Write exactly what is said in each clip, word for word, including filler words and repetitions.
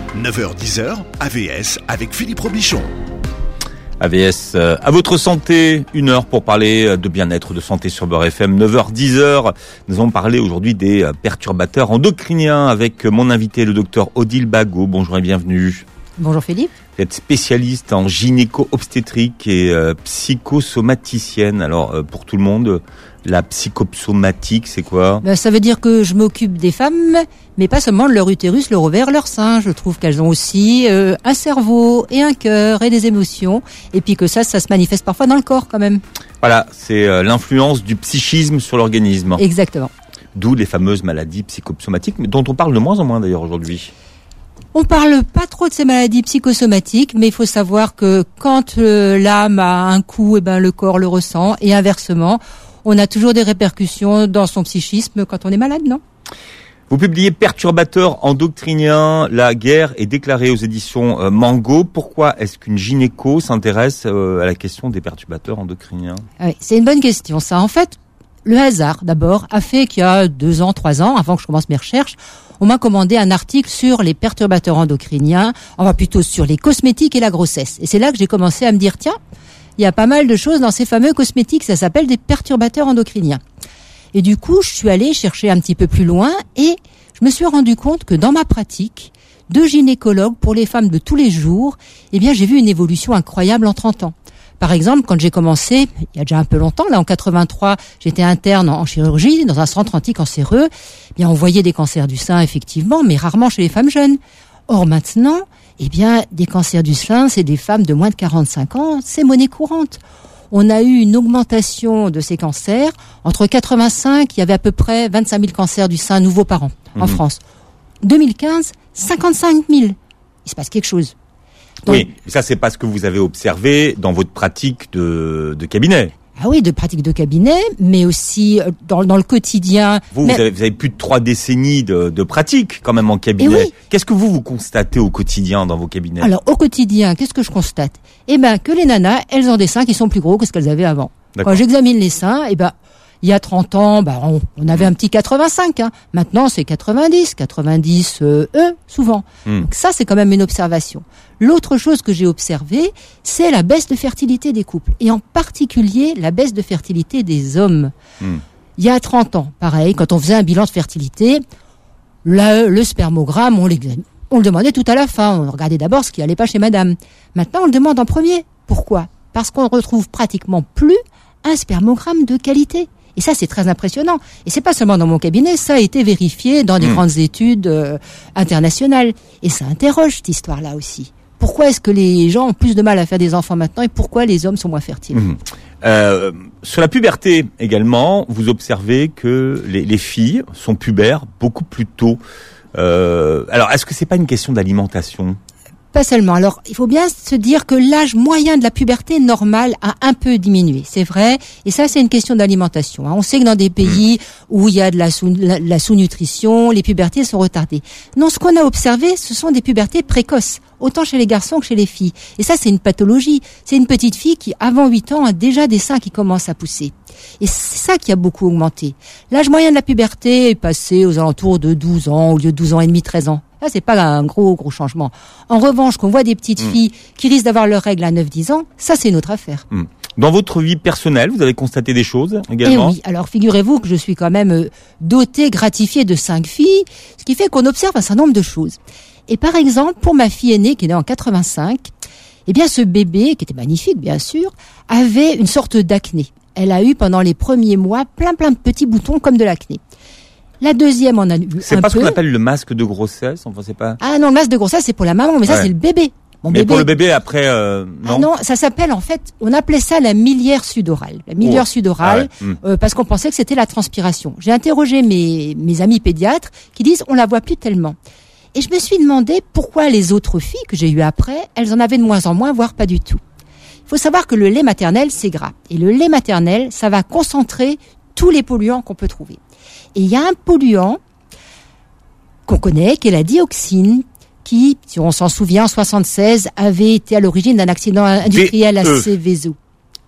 neuf heures dix heures, A V S avec Philippe Robichon. A V S, euh, à votre santé, une heure pour parler de bien-être, de santé sur Beurre F M, neuf heures dix heures. Nous allons parler aujourd'hui des perturbateurs endocriniens avec mon invité, le docteur Odile Bagot. Bonjour et bienvenue. Bonjour Philippe. Vous êtes spécialiste en gynéco-obstétrique et euh, psychosomaticienne. Alors, euh, pour tout le monde, la psychosomatique, c'est quoi ? Ben, ça veut dire que je m'occupe des femmes, mais pas seulement de leur utérus, leur ovaire, leur sein. Je trouve qu'elles ont aussi euh, un cerveau et un cœur et des émotions. Et puis que ça, ça se manifeste parfois dans le corps quand même. Voilà, c'est euh, l'influence du psychisme sur l'organisme. Exactement. D'où les fameuses maladies psychosomatiques, dont on parle de moins en moins d'ailleurs aujourd'hui. On parle pas trop de ces maladies psychosomatiques, mais il faut savoir que quand euh, l'âme a un coup, eh ben le corps le ressent, et inversement, on a toujours des répercussions dans son psychisme quand on est malade, non ? Vous publiez Perturbateurs endocriniens, la guerre est déclarée aux éditions euh, Mango. Pourquoi est-ce qu'une gynéco s'intéresse euh, à la question des perturbateurs endocriniens ? Oui, c'est une bonne question, ça. En fait, le hasard, d'abord, a fait qu'il y a deux ans, trois ans, avant que je commence mes recherches, on m'a commandé un article sur les perturbateurs endocriniens, enfin plutôt sur les cosmétiques et la grossesse. Et c'est là que j'ai commencé à me dire, tiens, il y a pas mal de choses dans ces fameux cosmétiques, ça s'appelle des perturbateurs endocriniens. Et du coup, je suis allée chercher un petit peu plus loin et je me suis rendu compte que dans ma pratique de gynécologue pour les femmes de tous les jours, eh bien, j'ai vu une évolution incroyable en trente ans. Par exemple, quand j'ai commencé, il y a déjà un peu longtemps, là en quatre-vingt-trois, j'étais interne en chirurgie dans un centre anticancéreux. Eh bien, on voyait des cancers du sein effectivement, mais rarement chez les femmes jeunes. Or maintenant, eh bien, des cancers du sein, c'est des femmes de moins de quarante-cinq ans, c'est monnaie courante. On a eu une augmentation de ces cancers. Entre quatre-vingt-cinq, il y avait à peu près vingt-cinq mille cancers du sein nouveaux par an en mmh. France. deux mille quinze, cinquante-cinq mille. Il se passe quelque chose. Donc, oui, ça c'est pas ce que vous avez observé dans votre pratique de, de cabinet. Ah oui, de pratique de cabinet, mais aussi dans, dans le quotidien. Vous, mais... vous, avez, vous avez plus de trois décennies de, de pratique quand même en cabinet. Oui. Qu'est-ce que vous, vous constatez au quotidien dans vos cabinets ? Alors au quotidien, qu'est-ce que je constate ? Eh ben que les nanas, elles ont des seins qui sont plus gros que ce qu'elles avaient avant. D'accord. Quand j'examine les seins, eh ben il y a trente ans, bah, on, on avait un petit quatre-vingt-cinq. Hein. Maintenant, c'est quatre-vingt-dix, quatre-vingt-dix euh, E, souvent. Mm. Donc ça, c'est quand même une observation. L'autre chose que j'ai observée, c'est la baisse de fertilité des couples. Et en particulier, la baisse de fertilité des hommes. Mm. Il y a trente ans, pareil, quand on faisait un bilan de fertilité, le, le spermogramme, on, on le demandait tout à la fin. On regardait d'abord ce qui allait pas chez madame. Maintenant, on le demande en premier. Pourquoi ? Parce qu'on ne retrouve pratiquement plus un spermogramme de qualité. Et ça, c'est très impressionnant. Et c'est pas seulement dans mon cabinet, ça a été vérifié dans des mmh. grandes études euh, internationales. Et ça interroge cette histoire-là aussi. Pourquoi est-ce que les gens ont plus de mal à faire des enfants maintenant et pourquoi les hommes sont moins fertiles ? mmh. euh, Sur la puberté également, vous observez que les, les filles sont pubères beaucoup plus tôt. Euh, alors, est-ce que c'est pas une question d'alimentation ? Pas seulement. Alors, il faut bien se dire que l'âge moyen de la puberté normale a un peu diminué, c'est vrai. Et ça, c'est une question d'alimentation. On sait que dans des pays où il y a de la, sous, la, la sous-nutrition, les pubertés sont retardées. Non, ce qu'on a observé, ce sont des pubertés précoces, autant chez les garçons que chez les filles. Et ça, c'est une pathologie. C'est une petite fille qui, avant huit ans, a déjà des seins qui commencent à pousser. Et c'est ça qui a beaucoup augmenté. L'âge moyen de la puberté est passé aux alentours de douze ans, au lieu de douze ans et demi, treize ans. Là, c'est pas un gros, gros changement. En revanche, qu'on voit des petites mmh. filles qui risquent d'avoir leurs règles à neuf dix ans, ça, c'est une autre affaire. Mmh. Dans votre vie personnelle, vous avez constaté des choses également ? Eh oui. Alors, figurez-vous que je suis quand même dotée, gratifiée de cinq filles, ce qui fait qu'on observe un certain nombre de choses. Et par exemple, pour ma fille aînée, qui est née en quatre-vingt-cinq, eh bien, ce bébé, qui était magnifique, bien sûr, avait une sorte d'acné. Elle a eu, pendant les premiers mois, plein, plein de petits boutons comme de l'acné. La deuxième en a eu c'est un pas peu. Ce qu'on appelle le masque de grossesse, enfin c'est pas. Ah non, le masque de grossesse c'est pour la maman, mais ça ouais. c'est le bébé. Mon mais bébé... pour le bébé après, euh, non. Ah non, ça s'appelle en fait, on appelait ça la milière sudorale, la milière oh. sudorale, ah ouais. euh, parce qu'on pensait que c'était la transpiration. J'ai interrogé mes mes amis pédiatres qui disent on la voit plus tellement. Et je me suis demandé pourquoi les autres filles que j'ai eues après, elles en avaient de moins en moins, voire pas du tout. Il faut savoir que le lait maternel c'est gras et le lait maternel ça va concentrer tous les polluants qu'on peut trouver. Et il y a un polluant qu'on connaît, qui est la dioxine, qui, si on s'en souvient, en soixante-seize, avait été à l'origine d'un accident industriel à Seveso. Pardon ?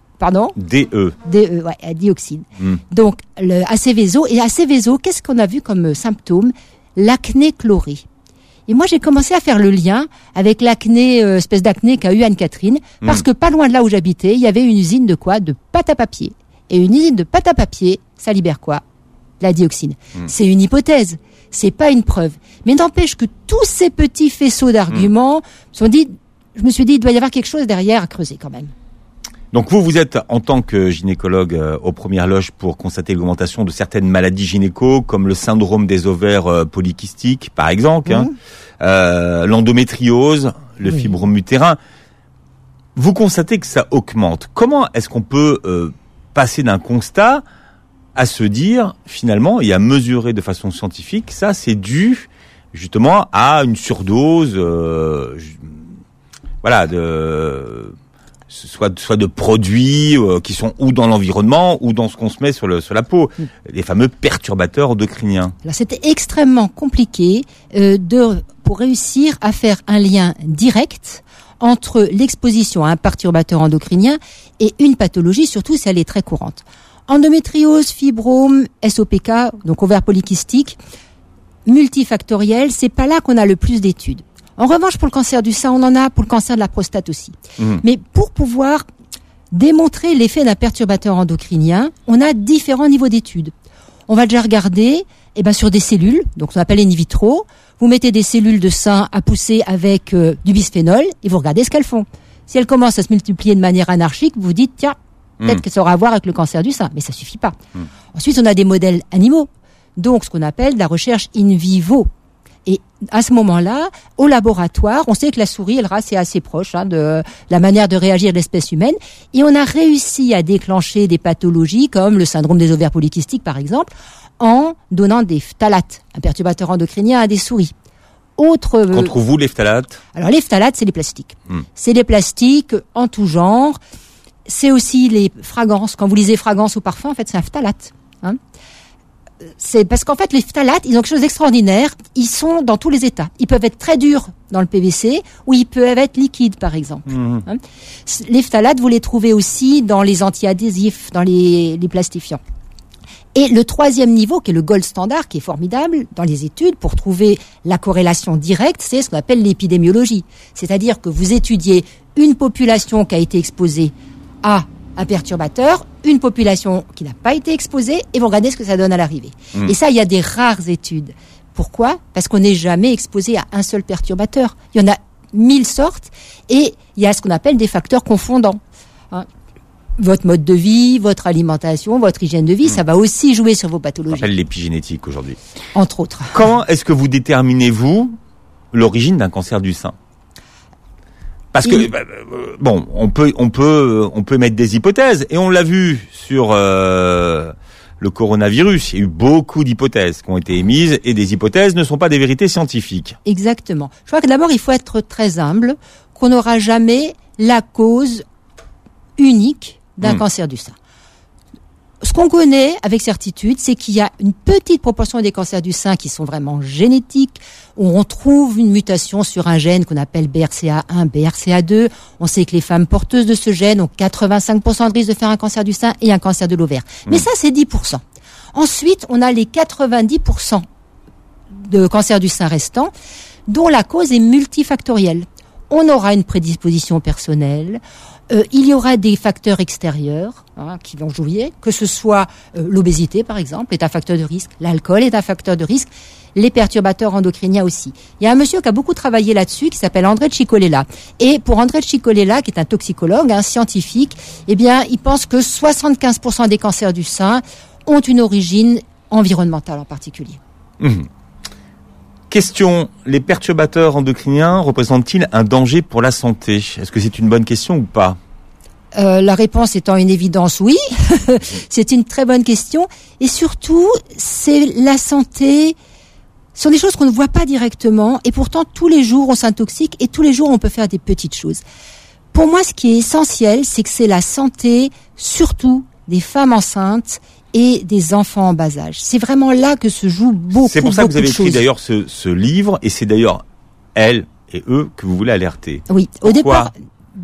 D E. D E, ouais, à dioxine. Mm. Donc, le, à Seveso. Et à Seveso, qu'est-ce qu'on a vu comme symptôme ? L'acné chlorée. Et moi, j'ai commencé à faire le lien avec l'acné, euh, espèce d'acné qu'a eu Anne-Catherine, parce mmh. que pas loin de là où j'habitais, il y avait une usine de quoi? De pâte à papier. Et une usine de pâte à papier, ça libère quoi? La dioxine. Mmh. C'est une hypothèse, c'est pas une preuve. Mais n'empêche que tous ces petits faisceaux d'arguments mmh. sont dit, je me suis dit, il doit y avoir quelque chose derrière à creuser quand même. Donc vous, vous êtes en tant que gynécologue euh, aux premières loges pour constater l'augmentation de certaines maladies gynéco, comme le syndrome des ovaires euh, polykystiques, par exemple, mmh. hein, euh, l'endométriose, le oui. fibrome utérin. Vous constatez que ça augmente. Comment est-ce qu'on peut euh, passer d'un constat à se dire, finalement, et à mesurer de façon scientifique, ça c'est dû justement à une surdose, euh, voilà, de... soit soit de produits euh, qui sont ou dans l'environnement ou dans ce qu'on se met sur le sur la peau, mmh. les fameux perturbateurs endocriniens. Alors c'était extrêmement compliqué euh, de pour réussir à faire un lien direct entre l'exposition à un perturbateur endocrinien et une pathologie, surtout si elle est très courante. Endométriose, fibrome, S O P K, donc ovaire polykystique, multifactoriel, c'est pas là qu'on a le plus d'études. En revanche, pour le cancer du sein, on en a, pour le cancer de la prostate aussi. Mmh. Mais pour pouvoir démontrer l'effet d'un perturbateur endocrinien, on a différents niveaux d'études. On va déjà regarder eh ben, sur des cellules, donc on appelle in vitro. Vous mettez des cellules de sein à pousser avec euh, du bisphénol et vous regardez ce qu'elles font. Si elles commencent à se multiplier de manière anarchique, vous vous dites, tiens, peut-être mmh. que ça aura à voir avec le cancer du sein. Mais ça suffit pas. Mmh. Ensuite, on a des modèles animaux. Donc, ce qu'on appelle la recherche in vivo. Et à ce moment-là, au laboratoire, on sait que la souris, elle race est assez proche hein, de la manière de réagir de l'espèce humaine. Et on a réussi à déclencher des pathologies comme le syndrome des ovaires polykystiques, par exemple, en donnant des phtalates, un perturbateur endocrinien à des souris. Autre. Euh, Qu'en trouvez-vous les phtalates? Alors les phtalates, c'est les plastiques. Hmm. C'est les plastiques en tout genre. C'est aussi les fragrances. Quand vous lisez fragrance ou parfum, en fait, c'est un phthalate. Hein. C'est parce qu'en fait, les phtalates, ils ont quelque chose d'extraordinaire. Ils sont dans tous les états. Ils peuvent être très durs dans le P V C ou ils peuvent être liquides, par exemple. Mmh. Hein. Les phtalates, vous les trouvez aussi dans les antiadhésifs, dans les, les plastifiants. Et le troisième niveau, qui est le gold standard, qui est formidable dans les études pour trouver la corrélation directe, c'est ce qu'on appelle l'épidémiologie. C'est-à-dire que vous étudiez une population qui a été exposée à un perturbateur, une population qui n'a pas été exposée, et vous regardez ce que ça donne à l'arrivée. Mmh. Et ça, il y a des rares études. Pourquoi ? Parce qu'on n'est jamais exposé à un seul perturbateur. Il y en a mille sortes, et il y a ce qu'on appelle des facteurs confondants. Hein. Votre mode de vie, votre alimentation, votre hygiène de vie, mmh. ça va aussi jouer sur vos pathologies. On appelle l'épigénétique aujourd'hui. Entre autres. Comment est-ce que vous déterminez, vous, l'origine d'un cancer du sein ? Parce que bah, euh, bon, on peut on peut on peut mettre des hypothèses et on l'a vu sur euh, le coronavirus. Il y a eu beaucoup d'hypothèses qui ont été émises et des hypothèses ne sont pas des vérités scientifiques. Exactement. Je crois que d'abord il faut être très humble, qu'on n'aura jamais la cause unique d'un mmh. cancer du sein. Ce qu'on connaît avec certitude, c'est qu'il y a une petite proportion des cancers du sein qui sont vraiment génétiques, où on trouve une mutation sur un gène qu'on appelle B R C A un, B R C A deux. On sait que les femmes porteuses de ce gène ont quatre-vingt-cinq pour cent de risque de faire un cancer du sein et un cancer de l'ovaire. Mmh. Mais ça, c'est dix pour cent. Ensuite, on a les quatre-vingt-dix pour cent de cancers du sein restants, dont la cause est multifactorielle. On aura une prédisposition personnelle, euh, il y aura des facteurs extérieurs hein, qui vont jouer, que ce soit euh, l'obésité par exemple est un facteur de risque, l'alcool est un facteur de risque, les perturbateurs endocriniens aussi. Il y a un monsieur qui a beaucoup travaillé là-dessus qui s'appelle André Ciccolella. Et pour André Ciccolella, qui est un toxicologue, un scientifique, eh bien, il pense que soixante-quinze pour cent des cancers du sein ont une origine environnementale en particulier. Mmh. Question, les perturbateurs endocriniens représentent-ils un danger pour la santé ? Est-ce que c'est une bonne question ou pas ? Euh, la réponse étant une évidence, oui. C'est une très bonne question. Et surtout, c'est la santé... Ce sont des choses qu'on ne voit pas directement. Et pourtant, tous les jours, on s'intoxique et tous les jours, on peut faire des petites choses. Pour moi, ce qui est essentiel, c'est que c'est la santé, surtout des femmes enceintes et des enfants en bas âge. C'est vraiment là que se joue beaucoup, C'est pour ça que vous avez écrit choses. d'ailleurs ce, ce livre, et c'est d'ailleurs elles et eux que vous voulez alerter. Oui, Pourquoi ? au départ, ben, je,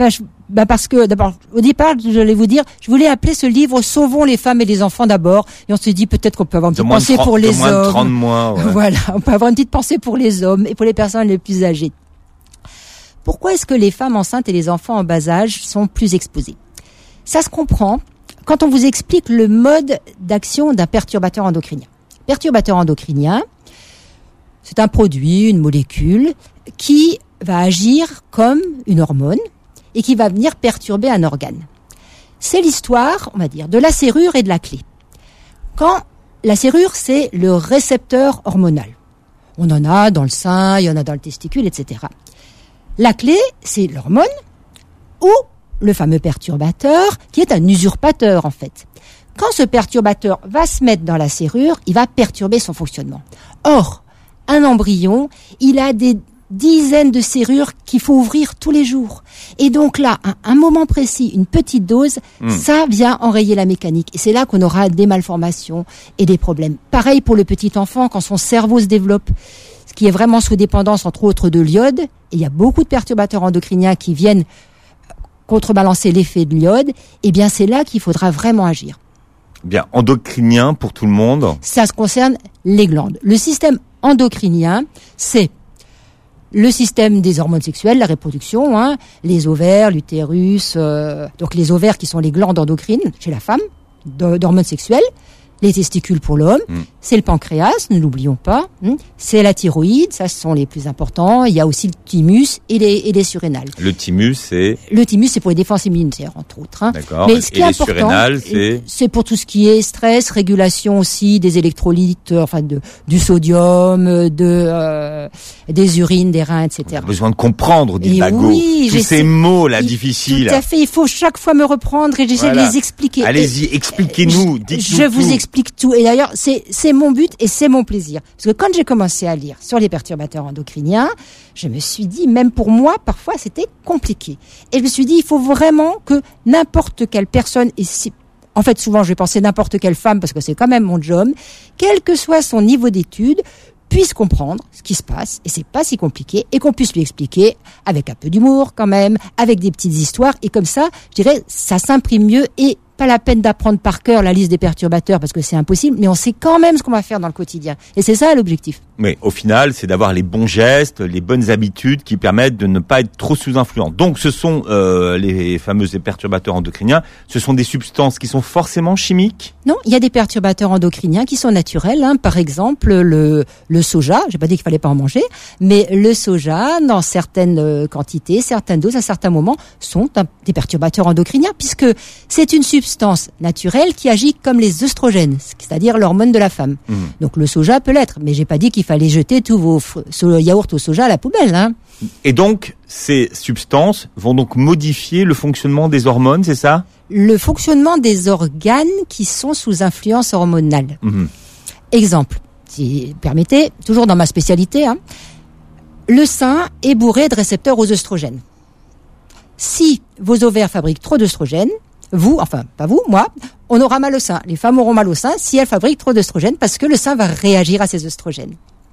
Bah parce que d'abord, au départ, je vais vous dire, je voulais appeler ce livre "Sauvons les femmes et les enfants" d'abord, et on s'est dit peut-être qu'on peut avoir une petite pensée trente, pour les de moins hommes. De trente mois, ouais. Voilà, on peut avoir une petite pensée pour les hommes et pour les personnes les plus âgées. Pourquoi est-ce que les femmes enceintes et les enfants en bas âge sont plus exposés? Ça se comprend quand on vous explique le mode d'action d'un perturbateur endocrinien. Perturbateur endocrinien, c'est un produit, une molécule qui va agir comme une hormone et qui va venir perturber un organe. C'est l'histoire, on va dire, de la serrure et de la clé. Quand la serrure, c'est le récepteur hormonal. On en a dans le sein, il y en a dans le testicule, et cetera. La clé, c'est l'hormone ou le fameux perturbateur qui est un usurpateur, en fait. Quand ce perturbateur va se mettre dans la serrure, il va perturber son fonctionnement. Or, un embryon, il a des dizaines de serrures qu'il faut ouvrir tous les jours. Et donc là, à un moment précis, une petite dose, mmh. ça vient enrayer la mécanique. Et c'est là qu'on aura des malformations et des problèmes. Pareil pour le petit enfant, quand son cerveau se développe, ce qui est vraiment sous dépendance, entre autres, de l'iode. Et il y a beaucoup de perturbateurs endocriniens qui viennent contrebalancer l'effet de l'iode. Eh bien, c'est là qu'il faudra vraiment agir. Bien, endocrinien pour tout le monde. Ça se concerne les glandes. Le système endocrinien, c'est le système des hormones sexuelles, la reproduction, hein, les ovaires, l'utérus, euh, donc les ovaires qui sont les glandes endocrines chez la femme, d'hormones sexuelles, les testicules pour l'homme, mmh. c'est le pancréas, ne l'oublions pas, hein, c'est la thyroïde, ça ce sont les plus importants, il y a aussi le thymus et les, et les surrénales. Le thymus, c'est Le thymus, c'est pour les défenses immunitaires, entre autres. Hein. D'accord, mais ce qui et est les important, surrénales, c'est C'est pour tout ce qui est stress, régulation aussi des électrolytes, euh, enfin de, du sodium, de euh, des urines, des reins, et cetera. On a besoin de comprendre, dit Et Bagot, oui, tous ces mots là il, difficiles. Tout à fait, il faut chaque fois me reprendre et j'essaie Voilà. de les expliquer. Allez-y, Et, expliquez-nous, je, dites-nous Je vous tout. explique tout. Et d'ailleurs, c'est c'est mon but et c'est mon plaisir. Parce que quand j'ai commencé à lire sur les perturbateurs endocriniens, je me suis dit, même pour moi, parfois, c'était compliqué. Et je me suis dit, il faut vraiment que n'importe quelle personne, et si, en fait, souvent, je vais penser n'importe quelle femme, parce que c'est quand même mon job, quel que soit son niveau d'études, puisse comprendre ce qui se passe, et c'est pas si compliqué, et qu'on puisse lui expliquer avec un peu d'humour quand même, avec des petites histoires, et comme ça, je dirais, ça s'imprime mieux, et pas la peine d'apprendre par cœur la liste des perturbateurs parce que c'est impossible, mais on sait quand même ce qu'on va faire dans le quotidien. Et c'est ça l'objectif. Mais au final, c'est d'avoir les bons gestes, les bonnes habitudes qui permettent de ne pas être trop sous influence. Donc ce sont euh, les fameux perturbateurs endocriniens, ce sont des substances qui sont forcément chimiques? Non, il y a des perturbateurs endocriniens qui sont naturels. Hein. Par exemple, le, le soja, j'ai pas dit qu'il fallait pas en manger, mais le soja, dans certaines euh, quantités, certaines doses, à certains moments, sont un, des perturbateurs endocriniens puisque c'est une substance substance naturelle qui agit comme les œstrogènes, c'est-à-dire l'hormone de la femme. Mmh. Donc le soja peut l'être, mais j'ai pas dit qu'il fallait jeter tous vos fr- yaourts au soja à la poubelle. Hein. Et donc, ces substances vont donc modifier le fonctionnement des hormones, c'est ça? Le fonctionnement des organes qui sont sous influence hormonale. Mmh. Exemple, si vous permettez, toujours dans ma spécialité, hein, le sein est bourré de récepteurs aux œstrogènes. Si vos ovaires fabriquent trop d'œstrogènes, vous, enfin, pas vous, moi, on aura mal au sein. Les femmes auront mal au sein si elles fabriquent trop d'œstrogènes parce que le sein va réagir à ces œstrogènes.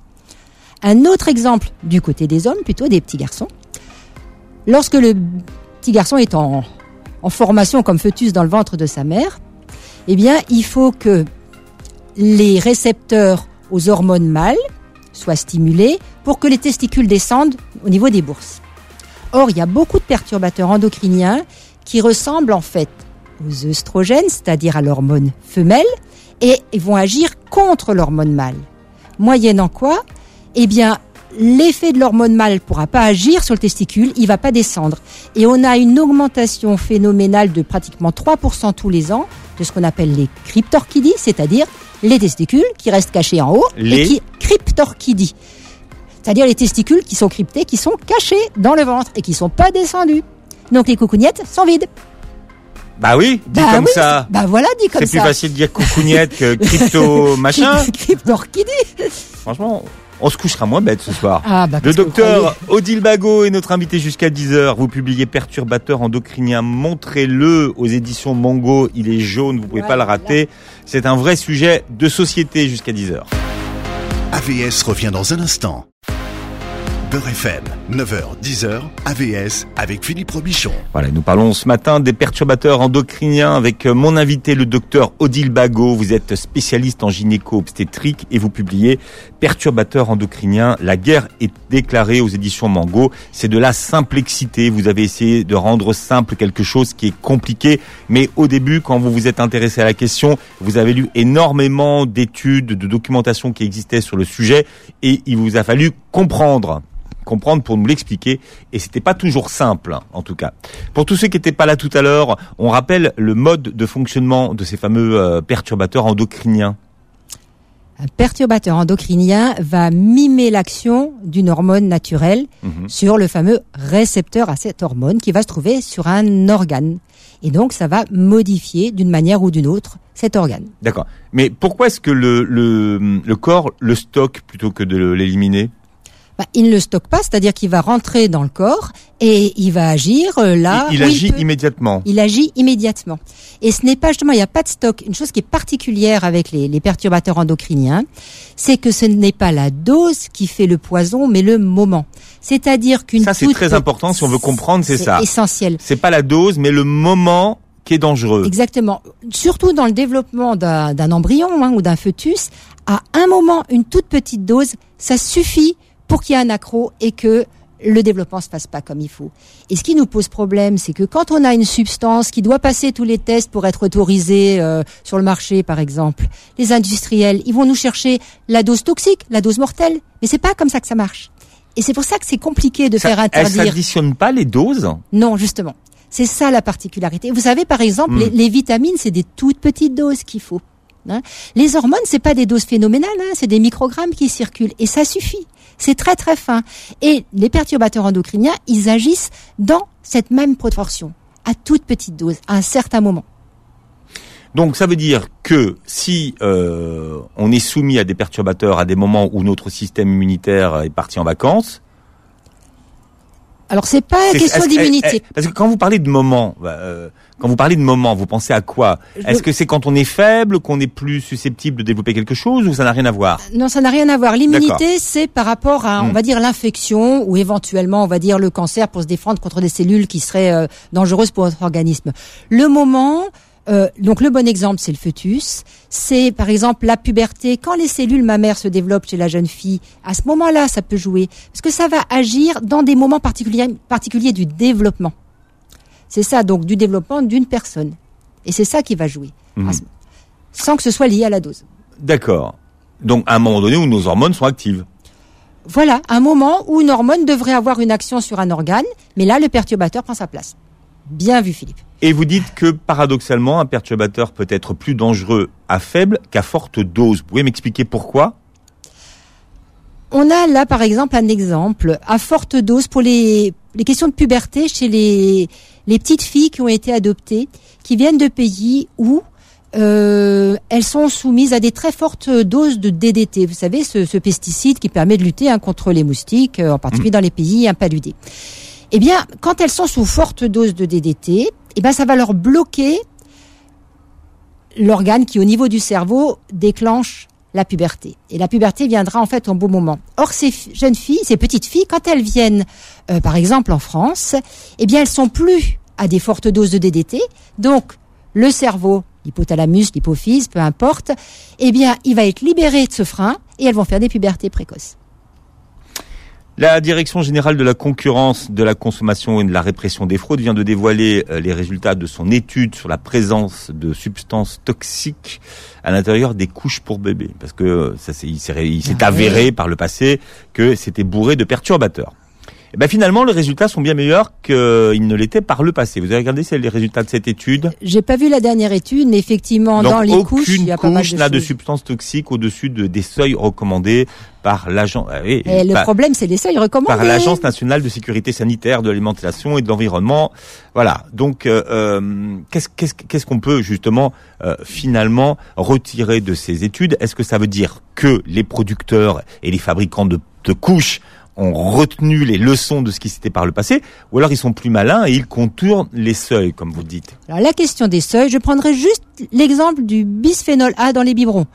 Un autre exemple du côté des hommes, plutôt des petits garçons. Lorsque le petit garçon est en, en formation comme fœtus dans le ventre de sa mère, eh bien, il faut que les récepteurs aux hormones mâles soient stimulés pour que les testicules descendent au niveau des bourses. Or, il y a beaucoup de perturbateurs endocriniens qui ressemblent en fait aux œstrogènes, c'est-à-dire à l'hormone femelle, et ils vont agir contre l'hormone mâle. Moyennant quoi, eh bien, l'effet de l'hormone mâle ne pourra pas agir sur le testicule, il ne va pas descendre. Et on a une augmentation phénoménale de pratiquement trois pour cent tous les ans de ce qu'on appelle les cryptorchidies, c'est-à-dire les testicules qui restent cachés en haut, les... et qui cryptorchidies. C'est-à-dire les testicules qui sont cryptés, qui sont cachés dans le ventre et qui ne sont pas descendus. Donc les coucougnettes sont vides. Bah oui, dit bah comme oui, ça. Bah voilà, dit comme ça. C'est plus facile de dire coucougnette que crypto machin. Cryptorchidie. Franchement, on se couchera moins bête ce soir. Ah, bah, le docteur Odile Bagot est notre invité jusqu'à dix heures. Vous publiez Perturbateur endocrinien, montrez-le aux éditions Mongo. Il est jaune, vous pouvez ouais, pas le rater. Voilà. C'est un vrai sujet de société jusqu'à dix heures. A V S revient dans un instant. Beurre F M, neuf heures dix heures, A V S avec Philippe Robichon. Voilà, nous parlons ce matin des perturbateurs endocriniens avec mon invité, le docteur Odile Bagot. Vous êtes spécialiste en gynéco-obstétrique et vous publiez Perturbateurs endocriniens, la guerre est déclarée aux éditions Mango. C'est de la simplexité. Vous avez essayé de rendre simple quelque chose qui est compliqué. Mais au début, quand vous vous êtes intéressé à la question, vous avez lu énormément d'études, de documentation qui existaient sur le sujet et il vous a fallu comprendre. comprendre pour nous l'expliquer, et c'était pas toujours simple, en tout cas. Pour tous ceux qui n'étaient pas là tout à l'heure, on rappelle le mode de fonctionnement de ces fameux euh, perturbateurs endocriniens. Un perturbateur endocrinien va mimer l'action d'une hormone naturelle mmh. sur le fameux récepteur à cette hormone qui va se trouver sur un organe. Et donc, ça va modifier d'une manière ou d'une autre cet organe. D'accord. Mais pourquoi est-ce que le, le, le corps le stocke plutôt que de l'éliminer ? Bah, il ne le stocke pas, c'est-à-dire qu'il va rentrer dans le corps et il va agir euh, là. Il, il où agit il peut. immédiatement. Il agit immédiatement. Et ce n'est pas justement, il n'y a pas de stock. Une chose qui est particulière avec les, les perturbateurs endocriniens, c'est que ce n'est pas la dose qui fait le poison, mais le moment. C'est-à-dire qu'une ça c'est toute... très important si on veut comprendre, c'est, c'est ça. C'est essentiel. C'est pas la dose, mais le moment qui est dangereux. Exactement. Surtout dans le développement d'un, d'un embryon hein, ou d'un fœtus, à un moment, une toute petite dose, ça suffit pour qu'il y ait un accro et que le développement se fasse pas comme il faut. Et ce qui nous pose problème, c'est que quand on a une substance qui doit passer tous les tests pour être autorisée euh, sur le marché, par exemple, les industriels, ils vont nous chercher la dose toxique, la dose mortelle, mais c'est pas comme ça que ça marche. Et c'est pour ça que c'est compliqué de ça, faire interdire. Elle s'additionne pas les doses ? Non, justement. C'est ça la particularité. Vous savez, par exemple, mmh. les, les vitamines, c'est des toutes petites doses qu'il faut. Hein. Les hormones, c'est pas des doses phénoménales, hein, c'est des microgrammes qui circulent et ça suffit. C'est très très fin. Et les perturbateurs endocriniens, ils agissent dans cette même proportion, à toute petite dose, à un certain moment. Donc ça veut dire que si euh, on est soumis à des perturbateurs à des moments où notre système immunitaire est parti en vacances. Alors c'est pas une question est-ce, d'immunité. Est, est, parce que quand vous parlez de moment, euh, quand vous parlez de moment, vous pensez à quoi ? Je... Est-ce que c'est quand on est faible, qu'on est plus susceptible de développer quelque chose, ou ça n'a rien à voir ? Non, ça n'a rien à voir. L'immunité, D'accord. c'est par rapport à, hum. on va dire, l'infection ou éventuellement, on va dire, le cancer pour se défendre contre des cellules qui seraient euh, dangereuses pour notre organisme. Le moment... Euh, donc le bon exemple, c'est le fœtus. C'est par exemple la puberté. Quand les cellules mammaires se développent chez la jeune fille, à ce moment-là, ça peut jouer. Parce que ça va agir dans des moments particuliers, particuliers du développement. C'est ça, donc du développement d'une personne. Et c'est ça qui va jouer. Mmh. Sans que ce soit lié à la dose. D'accord. Donc à un moment donné où nos hormones sont actives. Voilà, un moment où une hormone devrait avoir une action sur un organe, mais là, le perturbateur prend sa place. Bien vu, Philippe. Et vous dites que, paradoxalement, un perturbateur peut être plus dangereux à faible qu'à forte dose. Vous pouvez m'expliquer pourquoi ? On a là, par exemple, un exemple à forte dose pour les, les questions de puberté chez les, les petites filles qui ont été adoptées, qui viennent de pays où euh, elles sont soumises à des très fortes doses de D D T. Vous savez, ce, ce pesticide qui permet de lutter hein, contre les moustiques, en particulier mmh. dans les pays impaludés. Eh bien, quand elles sont sous forte dose de D D T, eh ben, ça va leur bloquer l'organe qui, au niveau du cerveau, déclenche la puberté. Et la puberté viendra en fait au bon moment. Or, ces f- jeunes filles, ces petites filles, quand elles viennent, euh, par exemple en France, eh bien, elles sont plus à des fortes doses de D D T. Donc, le cerveau, l'hypothalamus, l'hypophyse, peu importe, eh bien, il va être libéré de ce frein et elles vont faire des pubertés précoces. La Direction générale de la concurrence, de la consommation et de la répression des fraudes vient de dévoiler les résultats de son étude sur la présence de substances toxiques à l'intérieur des couches pour bébés. Parce que ça, c'est, il s'est, il s'est avéré par le passé que c'était bourré de perturbateurs. Et ben finalement, les résultats sont bien meilleurs qu'ils ne l'étaient par le passé. Vous avez regardé les résultats de cette étude ? J'ai pas vu la dernière étude, mais effectivement, donc, dans les couches, il y a pas mal de choses. Aucune couche n'a de substances toxiques au-dessus de, des seuils recommandés par l'agent. Ah oui, et le par, problème, c'est les seuils recommandés. Par l'Agence nationale de sécurité sanitaire, de l'alimentation et de l'environnement. Voilà. Donc, euh, qu'est-ce, qu'est-ce, qu'est-ce qu'on peut justement euh, finalement retirer de ces études ? Est-ce que ça veut dire que les producteurs et les fabricants de, de couches ont retenu les leçons de ce qui s'était par le passé, ou alors ils sont plus malins et ils contournent les seuils, comme vous dites ? Alors la question des seuils, je prendrai juste l'exemple du bisphénol A dans les biberons.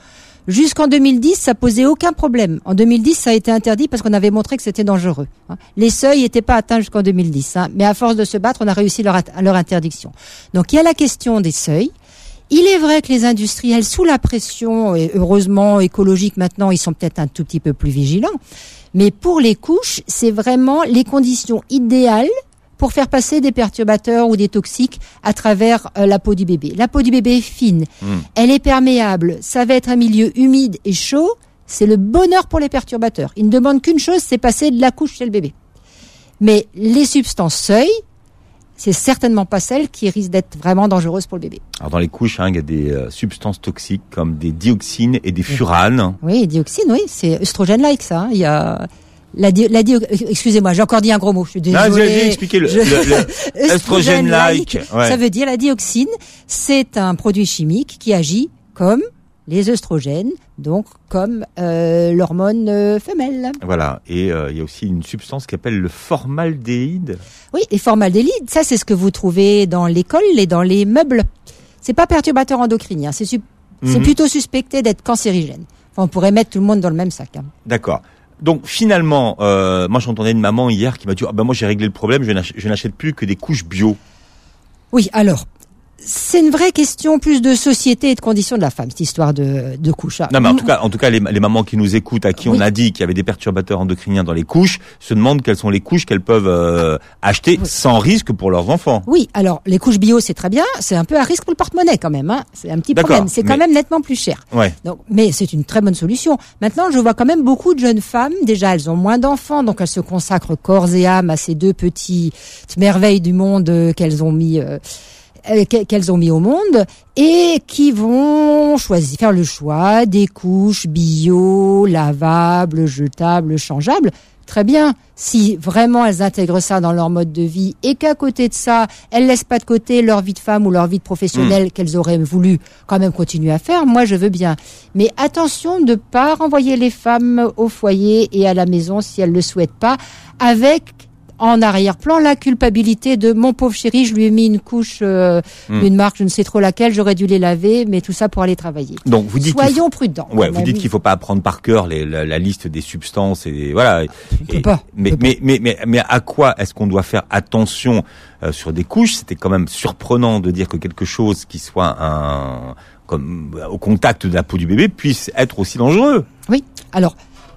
Jusqu'en deux mille dix, ça posait aucun problème. En deux mille dix, ça a été interdit parce qu'on avait montré que c'était dangereux. Hein. Les seuils n'étaient pas atteints jusqu'en deux mille dix, hein, mais à force de se battre, on a réussi leur, leur interdiction. Donc il y a la question des seuils. Il est vrai que les industriels, sous la pression, et heureusement écologique maintenant, ils sont peut-être un tout petit peu plus vigilants. Mais pour les couches, c'est vraiment les conditions idéales pour faire passer des perturbateurs ou des toxiques à travers euh, la peau du bébé. La peau du bébé est fine, mmh. elle est perméable, ça va être un milieu humide et chaud, c'est le bonheur pour les perturbateurs. Ils ne demandent qu'une chose, c'est passer de la couche chez le bébé. Mais les substances seuil, c'est certainement pas celle qui risque d'être vraiment dangereuse pour le bébé. Alors dans les couches, hein, il y a des euh, substances toxiques comme des dioxines et des furanes. Oui, dioxines, oui, c'est œstrogène-like ça. Hein. Il y a la, di- la di- excusez-moi, j'ai encore dit un gros mot. Je suis désolée. Non, j'ai expliqué le, je... le, le œstrogène-like. Ouais. Ça veut dire la dioxine, c'est un produit chimique qui agit comme les œstrogènes, donc comme euh, l'hormone euh, femelle. Voilà, et euh, il y a aussi une substance qui s'appelle le formaldéhyde. Oui, et formaldéhyde, ça c'est ce que vous trouvez dans l'école et dans les meubles. C'est pas perturbateur endocrinien, c'est, su- mm-hmm. c'est plutôt suspecté d'être cancérigène. Enfin, on pourrait mettre tout le monde dans le même sac. Hein. D'accord. Donc finalement, euh, moi j'entendais une maman hier qui m'a dit ah ben moi j'ai réglé le problème, je, n'ach- je n'achète plus que des couches bio. Oui, alors. C'est une vraie question plus de société et de conditions de la femme, cette histoire de, de couches. Non, mais en tout cas, en tout cas, les, les mamans qui nous écoutent, à qui oui. on a dit qu'il y avait des perturbateurs endocriniens dans les couches, se demandent quelles sont les couches qu'elles peuvent euh, acheter oui. sans risque pour leurs enfants. Oui, alors les couches bio, c'est très bien, c'est un peu à risque pour le porte-monnaie quand même. Hein. C'est un petit D'accord, problème, c'est mais... quand même nettement plus cher. Ouais. Donc, mais c'est une très bonne solution. Maintenant, je vois quand même beaucoup de jeunes femmes. Déjà, elles ont moins d'enfants, donc elles se consacrent corps et âme à ces deux petites merveilles du monde euh, qu'elles ont mis. Euh, qu'elles ont mis au monde et qui vont choisir, faire le choix des couches bio, lavables, jetables, changeables. Très bien. Si vraiment elles intègrent ça dans leur mode de vie et qu'à côté de ça, elles laissent pas de côté leur vie de femme ou leur vie de professionnelle mmh. qu'elles auraient voulu quand même continuer à faire, moi je veux bien. Mais attention de pas renvoyer les femmes au foyer et à la maison si elles le souhaitent pas avec en arrière-plan, la culpabilité de mon pauvre chéri, je lui ai mis une couche, euh, mmh. une marque, je ne sais trop laquelle, j'aurais dû les laver, mais tout ça pour aller travailler. Donc vous dites soyons faut... prudents. Ouais, vous dites qu'il faut pas apprendre par cœur les, la, la liste des substances et voilà. On peut pas. Mais, mais, mais, mais, mais à quoi est-ce qu'on doit faire attention euh, sur des couches? C'était quand même surprenant de dire que quelque chose qui soit un, comme au contact de la peau du bébé puisse être aussi dangereux. Oui. Alors.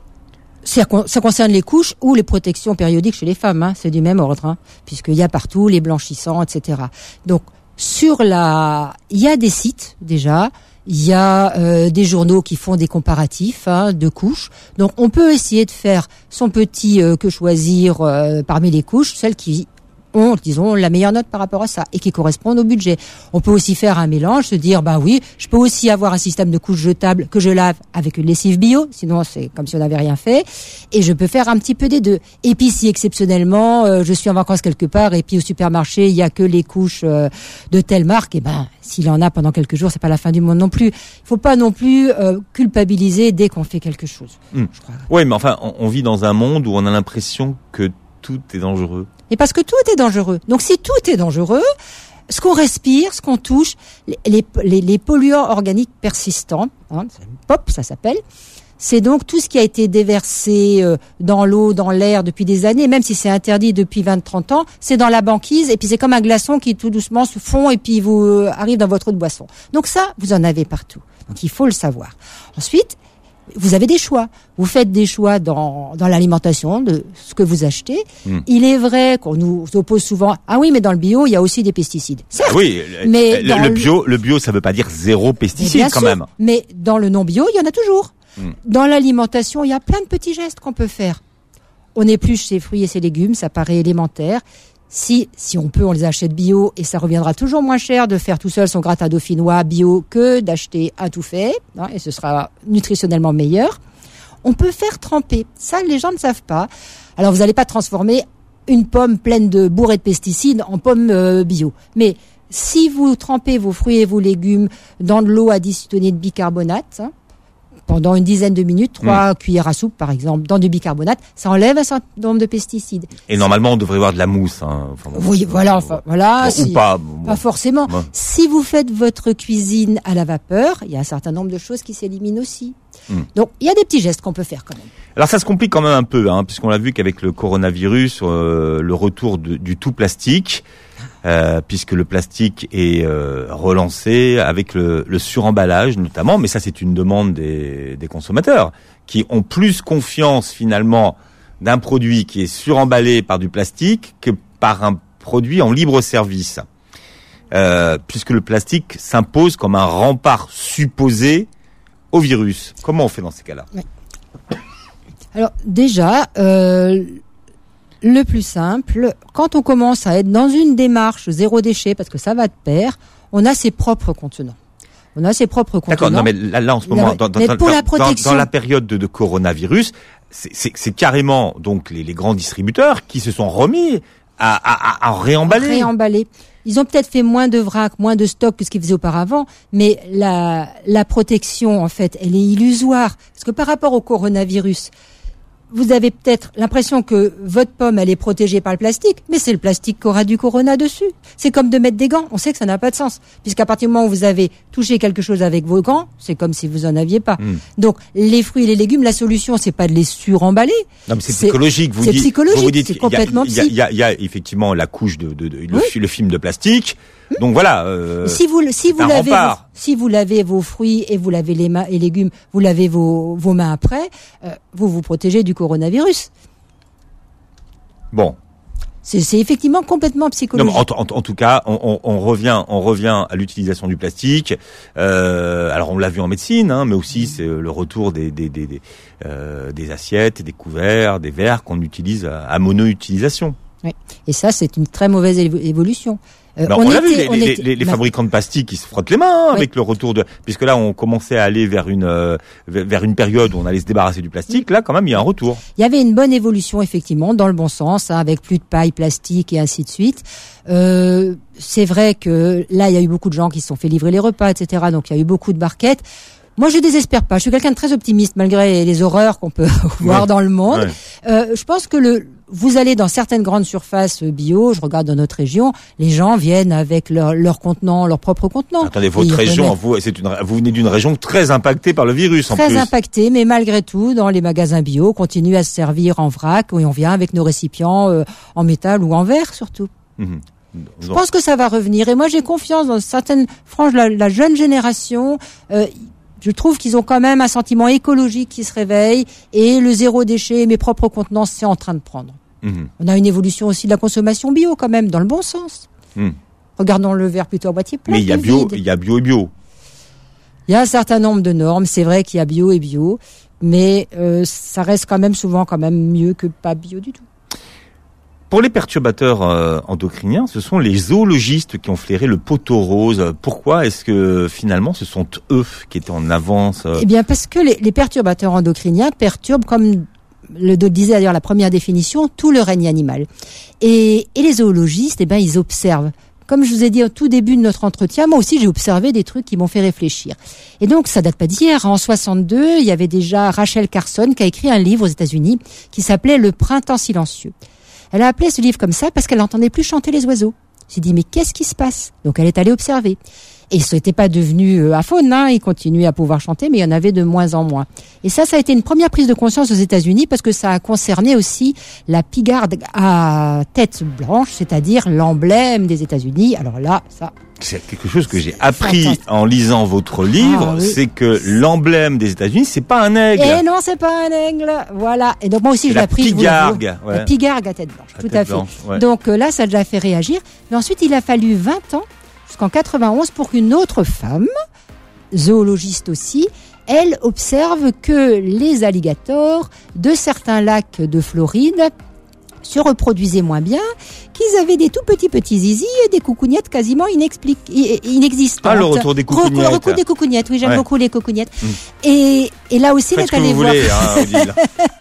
Ça concerne les couches ou les protections périodiques chez les femmes, hein, c'est du même ordre, hein, puisqu'il y a partout les blanchissants, et cetera. Donc sur la, il y a des sites déjà, il y a euh, des journaux qui font des comparatifs hein, de couches. Donc on peut essayer de faire son petit euh, que choisir euh, parmi les couches, celles qui ont, disons, la meilleure note par rapport à ça et qui correspondent au budget. On peut aussi faire un mélange, se dire, bah oui, je peux aussi avoir un système de couches jetables que je lave avec une lessive bio, sinon c'est comme si on n'avait rien fait, et je peux faire un petit peu des deux. Et puis si exceptionnellement, euh, je suis en vacances quelque part et puis au supermarché, il y a que les couches euh, de telle marque, et ben, s'il en a pendant quelques jours, c'est pas la fin du monde non plus. Il faut pas non plus euh, culpabiliser dès qu'on fait quelque chose. Mmh. Je crois. Oui, mais enfin, on, on vit dans un monde où on a l'impression que tout est dangereux. Et parce que tout est dangereux. Donc si tout est dangereux, ce qu'on respire, ce qu'on touche, les, les, les polluants organiques persistants, hein, P O P ça s'appelle, c'est donc tout ce qui a été déversé euh, dans l'eau, dans l'air depuis des années, même si c'est interdit depuis vingt à trente ans, c'est dans la banquise et puis c'est comme un glaçon qui tout doucement se fond et puis vous euh, arrive dans votre eau de boisson. Donc ça, vous en avez partout. Donc il faut le savoir. Ensuite, vous avez des choix. Vous faites des choix dans, dans l'alimentation de ce que vous achetez. Mmh. Il est vrai qu'on nous oppose souvent, ah oui, mais dans le bio, il y a aussi des pesticides. Certes, ah oui, mais le, le bio, le bio, ça veut pas dire zéro pesticide quand sûr, même. Mais dans le non bio, il y en a toujours. Mmh. Dans l'alimentation, il y a plein de petits gestes qu'on peut faire. On épluche ses fruits et ses légumes, ça paraît élémentaire. Si, si on peut, on les achète bio et ça reviendra toujours moins cher de faire tout seul son gratin dauphinois bio que d'acheter un tout fait, hein, et ce sera nutritionnellement meilleur. On peut faire tremper. Ça, les gens ne savent pas. Alors, vous n'allez pas transformer une pomme pleine de bourrée de pesticides en pomme euh, bio. Mais si vous trempez vos fruits et vos légumes dans de l'eau additionnée de bicarbonate, hein, pendant une dizaine de minutes, trois mmh. cuillères à soupe, par exemple, dans du bicarbonate, ça enlève un certain nombre de pesticides. Et normalement, on devrait avoir de la mousse. Hein. Enfin, bon, oui, voilà, enfin, voilà. Bon, si, ou pas. Bon, pas forcément. Bon. Si vous faites votre cuisine à la vapeur, il y a un certain nombre de choses qui s'éliminent aussi. Mmh. Donc, il y a des petits gestes qu'on peut faire quand même. Alors ça se complique quand même un peu, hein, puisqu'on l'a vu qu'avec le coronavirus, euh, le retour de, du tout plastique, euh, puisque le plastique est euh, relancé avec le, le suremballage notamment, mais ça c'est une demande des, des consommateurs qui ont plus confiance finalement d'un produit qui est suremballé par du plastique que par un produit en libre service, euh, puisque le plastique s'impose comme un rempart supposé au virus. Comment on fait dans ces cas-là ? Oui. Alors déjà, euh, le plus simple, quand on commence à être dans une démarche zéro déchet, parce que ça va de pair, on a ses propres contenants. On a ses propres contenants. D'accord, non mais là, là en ce moment, dans, dans, dans, pour dans, la protection... dans, dans la période de, de coronavirus, c'est, c'est, c'est carrément donc les, les grands distributeurs qui se sont remis à, à, à, à réemballer. À réemballer. Ils ont peut-être fait moins de vrac, moins de stock que ce qu'ils faisaient auparavant, mais la, la protection, en fait, elle est illusoire. Parce que par rapport au coronavirus, vous avez peut-être l'impression que votre pomme, elle est protégée par le plastique, mais c'est le plastique qui aura du corona dessus. C'est comme de mettre des gants. On sait que ça n'a pas de sens. Puisqu'à partir du moment où vous avez touché quelque chose avec vos gants, c'est comme si vous en aviez pas. Mmh. Donc, les fruits et les légumes, la solution, c'est pas de les suremballer. Non, mais c'est, c'est psychologique. Vous c'est dites, psychologique. Vous dites, c'est complètement psy. Il y a, il y a effectivement la couche de, de, de oui. le, le film de plastique. Mmh. Donc voilà. Euh, si vous, si vous lavez, vos, si vous lavez vos fruits et vous lavez les mains et légumes, vous lavez vos, vos mains après, euh, vous vous protégez du coronavirus. Bon. C'est, c'est effectivement complètement psychologique. Non, en, en, en tout cas, on, on, on revient, on revient à l'utilisation du plastique. Euh, alors, on l'a vu en médecine, hein, mais aussi c'est le retour des des des des, euh, des assiettes, des couverts, des verres qu'on utilise à, à mono-utilisation. Oui. Et ça, c'est une très mauvaise évolution. Euh, on, on l'a vu, les, on les, était, les, les fabricants de pastilles qui se frottent les mains hein, oui. avec le retour de, puisque là on commençait à aller vers une euh, vers une période où on allait se débarrasser du plastique. Là, quand même, il y a un retour. Il y avait une bonne évolution effectivement dans le bon sens, hein, avec plus de paille plastique et ainsi de suite. Euh, c'est vrai que là, il y a eu beaucoup de gens qui se sont fait livrer les repas, et cetera. Donc il y a eu beaucoup de barquettes. Moi, je désespère pas. Je suis quelqu'un de très optimiste malgré les horreurs qu'on peut voir ouais. dans le monde. Ouais. Euh, je pense que le vous allez dans certaines grandes surfaces bio, je regarde dans notre région, les gens viennent avec leur, leur contenant, leur propre contenant. Attendez, votre région, remettent... vous, c'est une, vous venez d'une région très impactée par le virus en très plus. Très impactée, mais malgré tout, dans les magasins bio, on continue à se servir en vrac et on vient avec nos récipients euh, en métal ou en verre surtout. Mmh. Je pense que ça va revenir et moi j'ai confiance dans certaines franges, la, la jeune génération. Euh, Je trouve qu'ils ont quand même un sentiment écologique qui se réveille et le zéro déchet, mes propres contenants, c'est en train de prendre. Mmh. On a une évolution aussi de la consommation bio quand même, dans le bon sens. Mmh. Regardons le verre plutôt à moitié plein. Mais il y a bio, il y a bio et bio. Il y a un certain nombre de normes, c'est vrai qu'il y a bio et bio, mais euh, ça reste quand même souvent quand même mieux que pas bio du tout. Pour les perturbateurs euh, endocriniens, ce sont les zoologistes qui ont flairé le poteau rose. Pourquoi est-ce que finalement ce sont eux qui étaient en avance euh... Eh bien parce que les, les perturbateurs endocriniens perturbent, comme le disait d'ailleurs la première définition, tout le règne animal. Et, et les zoologistes, eh ben ils observent. Comme je vous ai dit au tout début de notre entretien, moi aussi j'ai observé des trucs qui m'ont fait réfléchir. Et donc ça date pas d'hier. En soixante-deux, il y avait déjà Rachel Carson qui a écrit un livre aux États-Unis qui s'appelait Le Printemps silencieux. Elle a appelé ce livre comme ça parce qu'elle n'entendait plus chanter les oiseaux. J'ai dit, mais qu'est-ce qui se passe? Donc elle est allée observer. Et ce n'était pas devenu aphone, hein, ils continuaient à pouvoir chanter, mais il y en avait de moins en moins. Et ça, ça a été une première prise de conscience aux États-Unis parce que ça a concerné aussi la pigarde à tête blanche, c'est-à-dire l'emblème des États-Unis. Alors là, ça... C'est quelque chose que j'ai appris fantastique. En lisant votre livre, ah, oui. C'est que l'emblème des États-Unis, c'est pas un aigle. Et non, c'est pas un aigle. Voilà. Et donc moi aussi, c'est je l'ai appris. Pigargue, ouais. La pigargue à tête blanche. À tout tête à fait. Blanche, ouais. Donc euh, là, ça a déjà fait réagir. Mais ensuite, il a fallu vingt ans, jusqu'en quatre-vingt-onze, pour qu'une autre femme, zoologiste aussi, elle observe que les alligators de certains lacs de Floride se reproduisaient moins bien, qu'ils avaient des tout petits petits zizi et des coucougnettes quasiment inexplic- inexistantes. Ah, le retour des coucougnettes. Le retour des coucougnettes, oui, j'aime ouais. beaucoup les coucougnettes. Mmh. Et, et là aussi, faites elle est allée voir. Voulez, hein, Odile.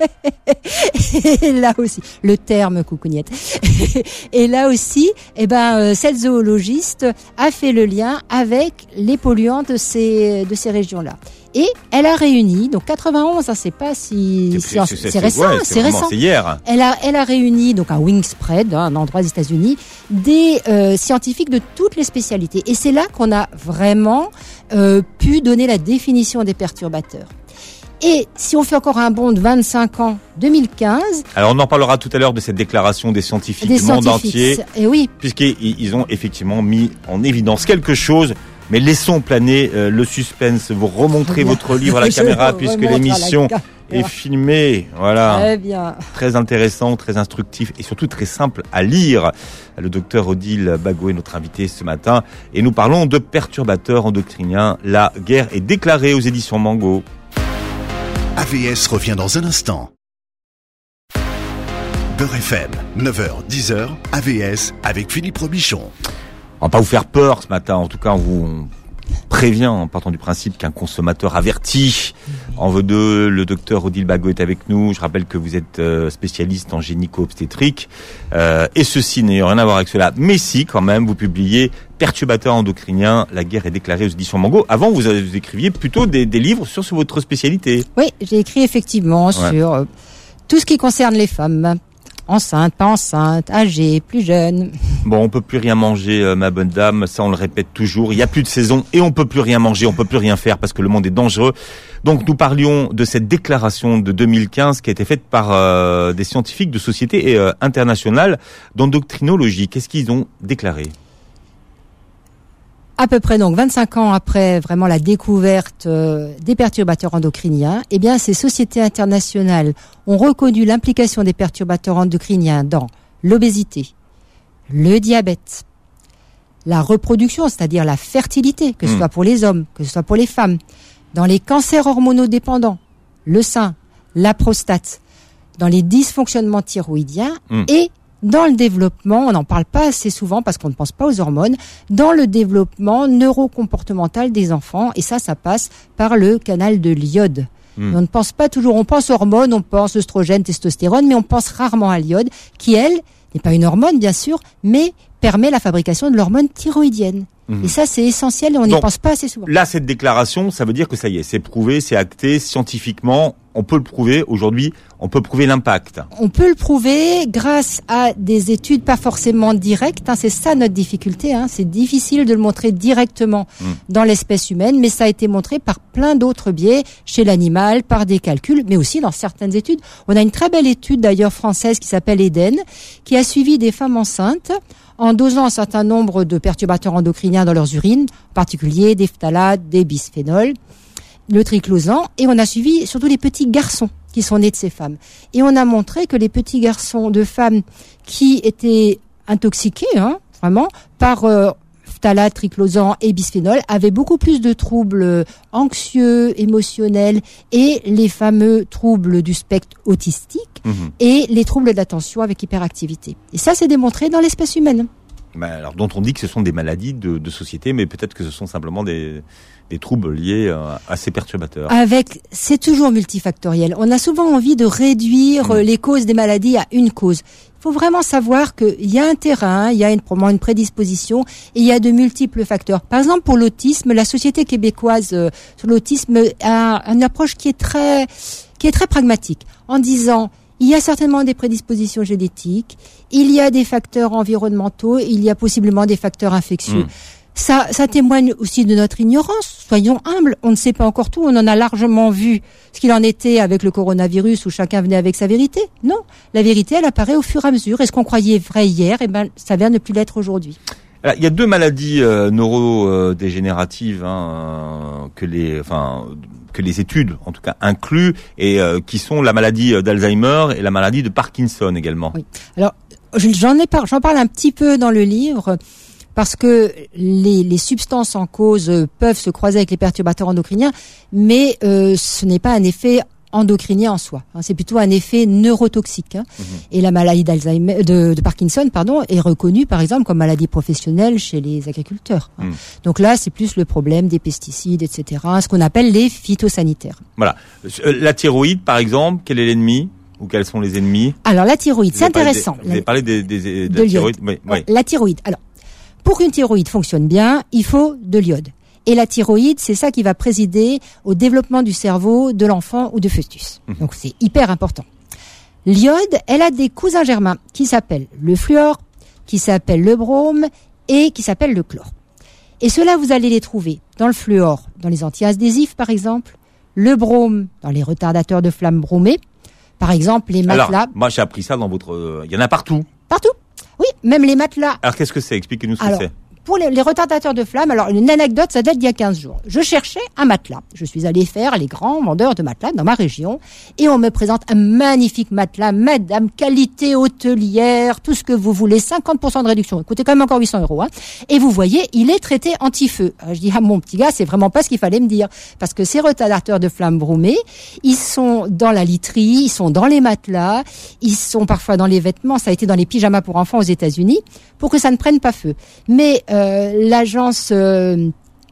Et là aussi, le terme coucougnette. Et là aussi, eh ben, euh, cette zoologiste a fait le lien avec les polluants de ces, de ces régions-là. Et elle a réuni, donc quatre-vingt-onze, hein, c'est pas si, c'est, si c'est, c'est récent, ouais, c'est, c'est récent. C'est hier. Elle a, elle a réuni donc à Wingspread, hein, un endroit des États-Unis, des euh, scientifiques de toutes les spécialités. Et c'est là qu'on a vraiment euh, pu donner la définition des perturbateurs. Et si on fait encore un bond de vingt-cinq ans, deux mille quinze... Alors on en parlera tout à l'heure de cette déclaration des scientifiques des du monde scientifiques, entier. Et oui. Puisqu'ils ils ont effectivement mis en évidence quelque chose. Mais laissons planer euh, le suspense. Vous remontrez votre livre à la caméra puisque l'émission est filmée. Voilà. Très bien. Très intéressant, très instructif et surtout très simple à lire. Le docteur Odile Bagot est notre invité ce matin et nous parlons de perturbateurs endocriniens. La guerre est déclarée aux éditions Mango. A V S revient dans un instant. Beurre F M, neuf heures, dix heures, A V S avec Philippe Robichon. On va pas vous faire peur ce matin, en tout cas on vous prévient en partant du principe qu'un consommateur averti en veut deux. Le docteur Odile Bagot est avec nous. Je rappelle que vous êtes spécialiste en gynéco-obstétrique euh, et ceci n'a rien à voir avec cela. Mais si quand même vous publiez Perturbateurs endocriniens, la guerre est déclarée aux éditions Mango. Avant vous, vous écriviez plutôt des, des livres sur, sur votre spécialité. Oui, j'ai écrit effectivement ouais. sur euh, tout ce qui concerne les femmes. Enceinte, pas enceinte, âgée, plus jeune. Bon, on peut plus rien manger, euh, ma bonne dame. Ça, on le répète toujours. Il y a plus de saison et on peut plus rien manger, on peut plus rien faire parce que le monde est dangereux. Donc, nous parlions de cette déclaration de deux mille quinze qui a été faite par euh, des scientifiques de sociétés euh, internationales d'endocrinologie. Qu'est-ce qu'ils ont déclaré ? À peu près donc vingt-cinq ans après vraiment la découverte euh, des perturbateurs endocriniens, eh bien ces sociétés internationales ont reconnu l'implication des perturbateurs endocriniens dans l'obésité, le diabète, la reproduction, c'est-à-dire la fertilité, que ce mmh. soit pour les hommes, que ce soit pour les femmes, dans les cancers hormonodépendants, le sein, la prostate, dans les dysfonctionnements thyroïdiens mmh. et dans le développement, on n'en parle pas assez souvent parce qu'on ne pense pas aux hormones, dans le développement neurocomportemental des enfants. Et ça, ça passe par le canal de l'iode. Mmh. On ne pense pas toujours, on pense hormones, on pense oestrogène, testostérone, mais on pense rarement à l'iode, qui, elle, n'est pas une hormone, bien sûr, mais permet la fabrication de l'hormone thyroïdienne. Mmh. Et ça, c'est essentiel et on n'y pense pas assez souvent. Là, cette déclaration, ça veut dire que ça y est, c'est prouvé, c'est acté, scientifiquement, on peut le prouver. Aujourd'hui, on peut prouver l'impact. On peut le prouver grâce à des études pas forcément directes. Hein, c'est ça notre difficulté. Hein, c'est difficile de le montrer directement mmh. dans l'espèce humaine, mais ça a été montré par plein d'autres biais, chez l'animal, par des calculs, mais aussi dans certaines études. On a une très belle étude d'ailleurs française qui s'appelle Eden, qui a suivi des femmes enceintes en dosant un certain nombre de perturbateurs endocriniens dans leurs urines, en particulier des phtalates, des bisphénols, le triclosan, et on a suivi surtout les petits garçons qui sont nés de ces femmes. Et on a montré que les petits garçons de femmes qui étaient intoxiqués, hein, vraiment, par euh, phtalates, triclosan et bisphénol, avaient beaucoup plus de troubles anxieux, émotionnels, et les fameux troubles du spectre autistique, mmh. et les troubles d'attention avec hyperactivité. Et ça, c'est démontré dans l'espèce humaine. Ben alors, dont on dit que ce sont des maladies de, de société, mais peut-être que ce sont simplement des, des troubles liés à, à ces perturbateurs. Avec, c'est toujours multifactoriel. On a souvent envie de réduire mmh. les causes des maladies à une cause. Il faut vraiment savoir qu'il y a un terrain, il y a une, probablement une prédisposition, et il y a de multiples facteurs. Par exemple, pour l'autisme, la Société québécoise euh, sur l'autisme a une approche qui est très, qui est très pragmatique, en disant il y a certainement des prédispositions génétiques, il y a des facteurs environnementaux, il y a possiblement des facteurs infectieux. Mmh. Ça, ça témoigne aussi de notre ignorance. Soyons humbles, on ne sait pas encore tout. On en a largement vu ce qu'il en était avec le coronavirus où chacun venait avec sa vérité. Non, la vérité, elle apparaît au fur et à mesure. Et ce qu'on croyait vrai hier, eh ben, ça vient ne plus l'être aujourd'hui. Alors, il y a deux maladies euh, neurodégénératives hein, que les, enfin, que les études, en tout cas, incluent, et euh, qui sont la maladie d'Alzheimer et la maladie de Parkinson également. Oui. Alors, j'en ai par, j'en parle un petit peu dans le livre. Parce que les, les substances en cause peuvent se croiser avec les perturbateurs endocriniens, mais euh, ce n'est pas un effet endocrinien en soi. Hein, c'est plutôt un effet neurotoxique. Hein. Mmh. Et la maladie d'Alzheimer, de, de Parkinson, pardon, est reconnue par exemple comme maladie professionnelle chez les agriculteurs. Hein. Mmh. Donc là, c'est plus le problème des pesticides, et cetera. Ce qu'on appelle les phytosanitaires. Voilà. La thyroïde, par exemple, quel est l'ennemi ? Ou quels sont les ennemis ? Alors la thyroïde, c'est intéressant. Des, vous avez parlé des, des, des, de, de la thyroïde. Oui, oui. La thyroïde. Alors. Pour qu'une thyroïde fonctionne bien, il faut de l'iode. Et la thyroïde, c'est ça qui va présider au développement du cerveau de l'enfant ou de fœtus. Mmh. Donc c'est hyper important. L'iode, elle a des cousins germains qui s'appellent le fluor, qui s'appellent le brome et qui s'appellent le chlore. Et ceux-là, vous allez les trouver dans le fluor, dans les antiadhésifs par exemple, le brome dans les retardateurs de flamme bromés. Par exemple, les matelas. Alors, moi, j'ai appris ça dans votre... Il y en a partout. Partout. Oui, même les matelas. Alors, qu'est-ce que c'est? Expliquez-nous ce Alors, que c'est. Pour les, les retardateurs de flamme, alors une anecdote, ça date d'il y a quinze jours. Je cherchais un matelas. Je suis allée faire les grands vendeurs de matelas dans ma région et on me présente un magnifique matelas, madame, qualité hôtelière, tout ce que vous voulez, cinquante pour cent de réduction. Il coûtait quand même encore huit cents euros. Hein. Et vous voyez, il est traité anti-feu. Alors, je dis, ah mon petit gars, c'est vraiment pas ce qu'il fallait me dire. Parce que ces retardateurs de flamme bromés, ils sont dans la literie, ils sont dans les matelas, ils sont parfois dans les vêtements, ça a été dans les pyjamas pour enfants aux États-Unis, pour que ça ne prenne pas feu. Mais Euh, l'agence euh,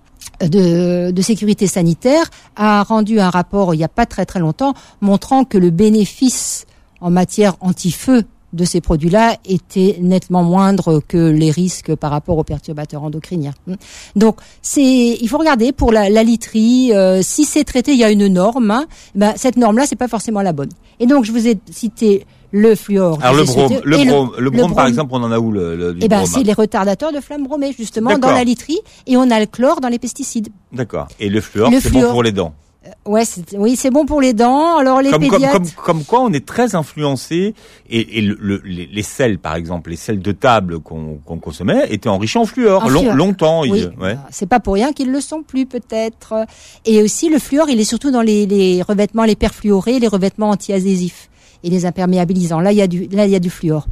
de, de sécurité sanitaire a rendu un rapport il n'y a pas très très longtemps montrant que le bénéfice en matière anti-feu de ces produits-là était nettement moindre que les risques par rapport aux perturbateurs endocriniens. Donc, c'est, il faut regarder pour la, la literie, euh, si c'est traité, il y a une norme. Hein, ben, cette norme-là, c'est pas forcément la bonne. Et donc, je vous ai cité le fluor. Alors le brome, cité, le, brome, le, le brome, par exemple, on en a où le, le Eh ben, brome, c'est les retardateurs de flamme bromée, justement, D'accord. dans la literie, et on a le chlore dans les pesticides. D'accord. Et le fluor, Le c'est fluor. bon pour les dents. Euh, ouais, c'est, oui, c'est bon pour les dents. Alors les Comme, comme, pédiatres. comme, comme quoi, on est très influencé et, et le, le, les, les sels, par exemple, les sels de table qu'on, qu'on consommait étaient enrichis en fluor, En long, fluor. longtemps. Oui, il- ouais. c'est pas pour rien qu'ils le sont plus peut-être. Et aussi le fluor, il est surtout dans les, les revêtements, les perfluorés, les revêtements anti-adhésifs et les imperméabilisants. Là, il y a du, là, il y a du fluor.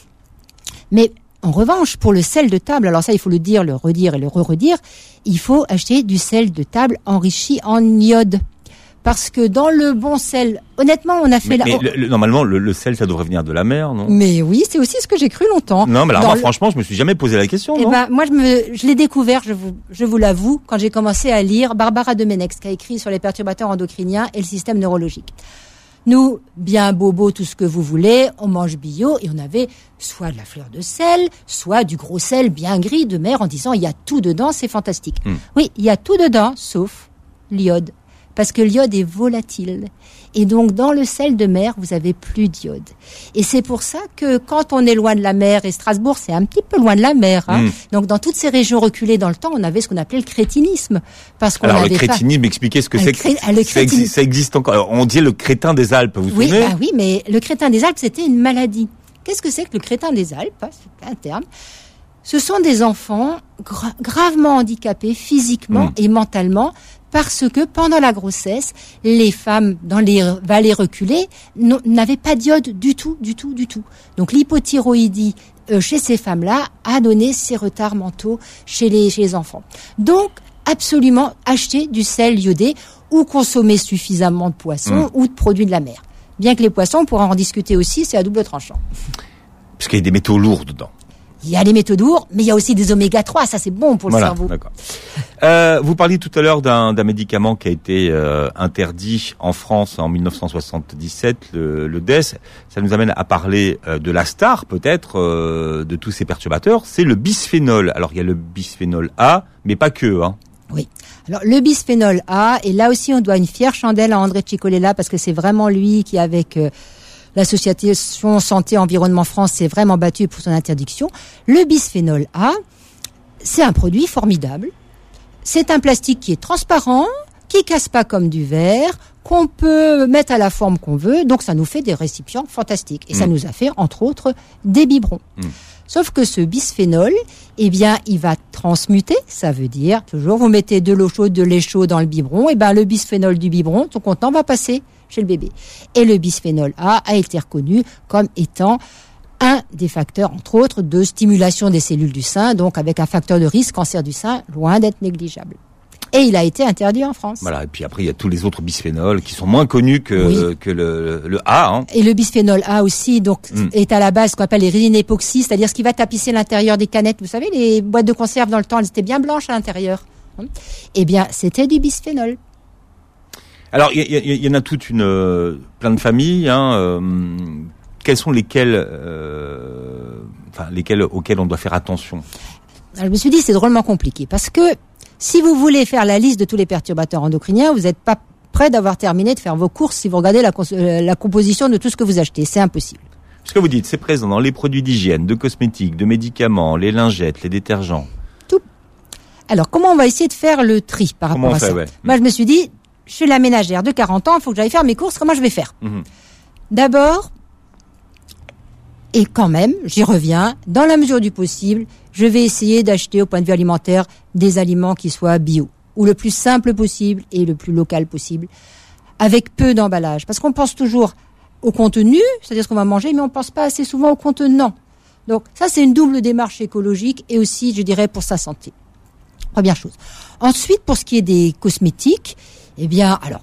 Mais en revanche, pour le sel de table, alors ça, il faut le dire, le redire et le re-redire, il faut acheter du sel de table enrichi en iode. Parce que dans le bon sel, honnêtement, on a fait Mais, la... mais le, le- normalement, le, le sel, ça devrait venir de la mer, non? Mais oui, c'est aussi ce que j'ai cru longtemps. Non, mais alors Dans moi, le- franchement, je me suis jamais posé la question. Eh non ben, moi, je me, je l'ai découvert, je vous, je vous l'avoue, quand j'ai commencé à lire Barbara Domenech, qui a écrit sur les perturbateurs endocriniens et le système neurologique. Nous, bien bobo, tout ce que vous voulez, on mange bio et on avait soit de la fleur de sel, soit du gros sel bien gris de mer en disant il y a tout dedans, c'est fantastique. Mm. Oui, il y a tout dedans, sauf l'iode. Parce que l'iode est volatile. Et donc, dans le sel de mer, vous avez plus d'iode. Et c'est pour ça que quand on est loin de la mer, et Strasbourg, c'est un petit peu loin de la mer, hein, Mm. donc dans toutes ces régions reculées dans le temps, on avait ce qu'on appelait le crétinisme. Parce qu'on Alors le avait pas... crétinisme, expliquez ce que Ah, c'est. le cré- que- ah, le ça, existe, crétinisme. ça existe encore. Alors, on dit le crétin des Alpes, vous vous Oui, souvenez? bah oui, mais le crétin des Alpes, c'était une maladie. Qu'est-ce que c'est que le crétin des Alpes? hein, C'est un terme. Ce sont des enfants gra- gravement handicapés physiquement Mm. et mentalement parce que pendant la grossesse, les femmes dans les vallées reculées n'ont- n'avaient pas d'iode du tout, du tout, du tout. Donc l'hypothyroïdie euh, chez ces femmes-là a donné ces retards mentaux chez les, chez les enfants. Donc absolument acheter du sel iodé ou consommer suffisamment de poissons Mm. ou de produits de la mer. Bien que les poissons, on pourra en discuter aussi, c'est à double tranchant. Parce qu'il y a des métaux lourds dedans. Il y a les métaux lourds, mais il y a aussi des oméga trois, ça c'est bon pour le Voilà, cerveau. d'accord. Euh, vous parliez tout à l'heure d'un, d'un médicament qui a été euh, interdit en France en dix-neuf cent soixante-dix-sept, le, le D E S. Ça nous amène à parler euh, de la star, peut-être, euh, de tous ces perturbateurs. C'est le bisphénol. Alors, il y a le bisphénol A, mais pas que. Hein. Oui. Alors le bisphénol A, et là aussi on doit une fière chandelle à André Cicolella parce que c'est vraiment lui qui, avec euh, l'association Santé Environnement France, s'est vraiment battu pour son interdiction. Le bisphénol A, c'est un produit formidable. C'est un plastique qui est transparent, qui casse pas comme du verre, qu'on peut mettre à la forme qu'on veut, donc ça nous fait des récipients fantastiques. Et ça Mm. nous a fait, entre autres, des biberons. Mm. Sauf que ce bisphénol, eh bien, il va transmuter, ça veut dire, toujours, vous mettez de l'eau chaude, de lait chaud dans le biberon, et ben, le bisphénol du biberon, ton contenant va passer chez le bébé. Et le bisphénol A a été reconnu comme étant un des facteurs, entre autres, de stimulation des cellules du sein, donc avec un facteur de risque cancer du sein loin d'être négligeable. Et il a été interdit en France. Voilà. Et puis après, il y a tous les autres bisphénols qui sont moins connus que, Oui. que le, le A. Hein. Et le bisphénol A aussi, donc, Mm. est à la base ce qu'on appelle les résines époxy, c'est-à-dire ce qui va tapisser l'intérieur des canettes. Vous savez, les boîtes de conserve dans le temps, elles étaient bien blanches à l'intérieur. Hein. Eh bien, c'était du bisphénol. Alors, il y, y, y en a toute une euh, plein de familles. Hein, euh, quelles sont lesquelles, euh, enfin, lesquelles auxquelles on doit faire attention? Alors, je me suis dit, c'est drôlement compliqué parce que si vous voulez faire la liste de tous les perturbateurs endocriniens, vous n'êtes pas prêt d'avoir terminé de faire vos courses si vous regardez la, cons- euh, la composition de tout ce que vous achetez. C'est impossible. Ce que vous dites, c'est présent dans les produits d'hygiène, de cosmétiques, de médicaments, les lingettes, les détergents. Alors, comment on va essayer de faire le tri par Comment rapport on à fait, ça? ouais. Moi, je me suis dit, je suis la ménagère de quarante ans, il faut que j'aille faire mes courses, comment je vais faire? Mmh. D'abord, et quand même, j'y reviens, dans la mesure du possible, je vais essayer d'acheter au point de vue alimentaire des aliments qui soient bio, ou le plus simple possible et le plus local possible, avec peu d'emballage. Parce qu'on pense toujours au contenu, c'est-à-dire ce qu'on va manger, mais on pense pas assez souvent au contenant. Donc ça, c'est une double démarche écologique et aussi, je dirais, pour sa santé. Première chose. Ensuite, pour ce qui est des cosmétiques, eh bien, alors,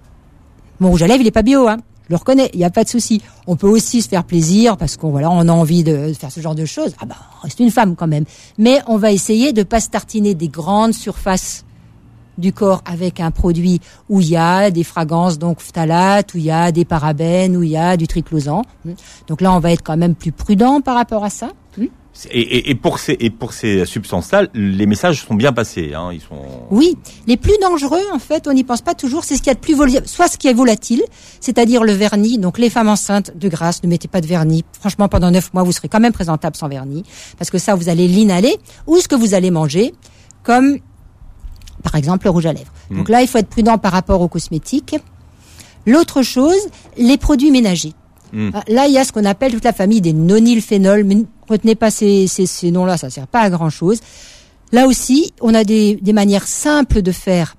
mon rouge à lèvres, il est pas bio, hein. Je le reconnais, il n'y a pas de souci. On peut aussi se faire plaisir parce qu'on voilà, on a envie de faire ce genre de choses. Ah bah, on reste une femme quand même. Mais on va essayer de pas se tartiner des grandes surfaces du corps avec un produit où il y a des fragrances, donc phtalates, où il y a des parabènes, où il y a du triclosan. Donc là, on va être quand même plus prudent par rapport à ça. Et, et, et pour ces et pour ces substances-là, les messages sont bien passés. Hein, ils sont. Oui, les plus dangereux, en fait, on n'y pense pas toujours. C'est ce qu'il y a de plus volatile, soit ce qui est volatile, c'est-à-dire le vernis. Donc les femmes enceintes, de grâce, ne mettez pas de vernis. Franchement, pendant neuf mois, vous serez quand même présentable sans vernis, parce que ça, vous allez l'inhaler. Ou ce que vous allez manger, comme par exemple le rouge à lèvres. Mmh. Donc là, il faut être prudent par rapport aux cosmétiques. L'autre chose, les produits ménagers. Mmh. Là, il y a ce qu'on appelle toute la famille des nonylphénols, mais retenez pas ces, ces, ces noms-là, ça sert pas à grand-chose. Là aussi, on a des, des manières simples de faire